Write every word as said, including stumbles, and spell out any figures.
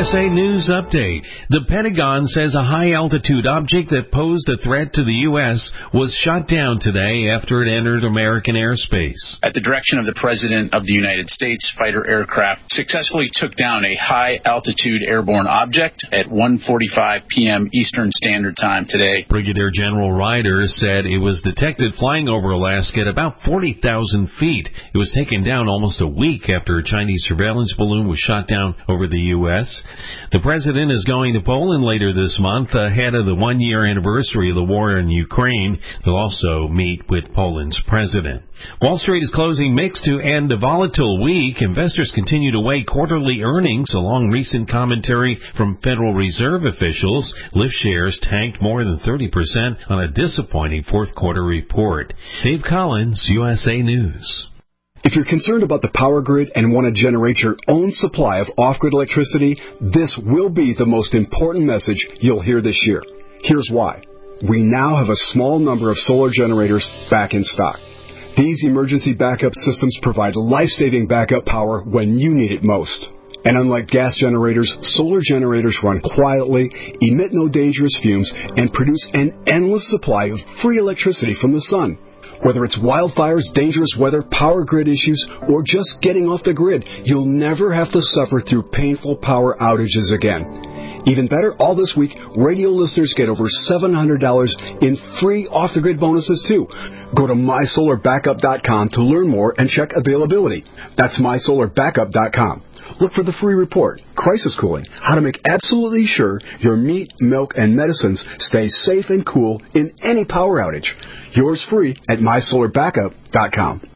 S A News Update. The Pentagon says a high-altitude object that posed a threat to the U S was shot down today after it entered American airspace. At the direction of the President of the United States, fighter aircraft successfully took down a high-altitude airborne object at one forty-five p.m. Eastern Standard Time today. Brigadier General Ryder said it was detected flying over Alaska at about forty thousand feet. It was taken down almost a week after a Chinese surveillance balloon was shot down over the U S. The President is going to Poland later this month ahead of the one-year anniversary of the war in Ukraine. He'll also meet with Poland's President. Wall Street is closing mixed to end a volatile week. Investors continue to weigh quarterly earnings along recent commentary from Federal Reserve officials. Lyft shares tanked more than thirty percent on a disappointing fourth quarter report. Dave Collins, U S A News. If you're concerned about the power grid and want to generate your own supply of off-grid electricity, this will be the most important message you'll hear this year. Here's why. We now have a small number of solar generators back in stock. These emergency backup systems provide life-saving backup power when you need it most. And unlike gas generators, solar generators run quietly, emit no dangerous fumes, and produce an endless supply of free electricity from the sun. Whether it's wildfires, dangerous weather, power grid issues, or just getting off the grid, you'll never have to suffer through painful power outages again. Even better, all this week, radio listeners get over seven hundred dollars in free off-the-grid bonuses, too. Go to my solar backup dot com to learn more and check availability. That's my solar backup dot com. Look for the free report, Crisis Cooling, how to make absolutely sure your meat, milk, and medicines stay safe and cool in any power outage. Yours free at my solar backup dot com.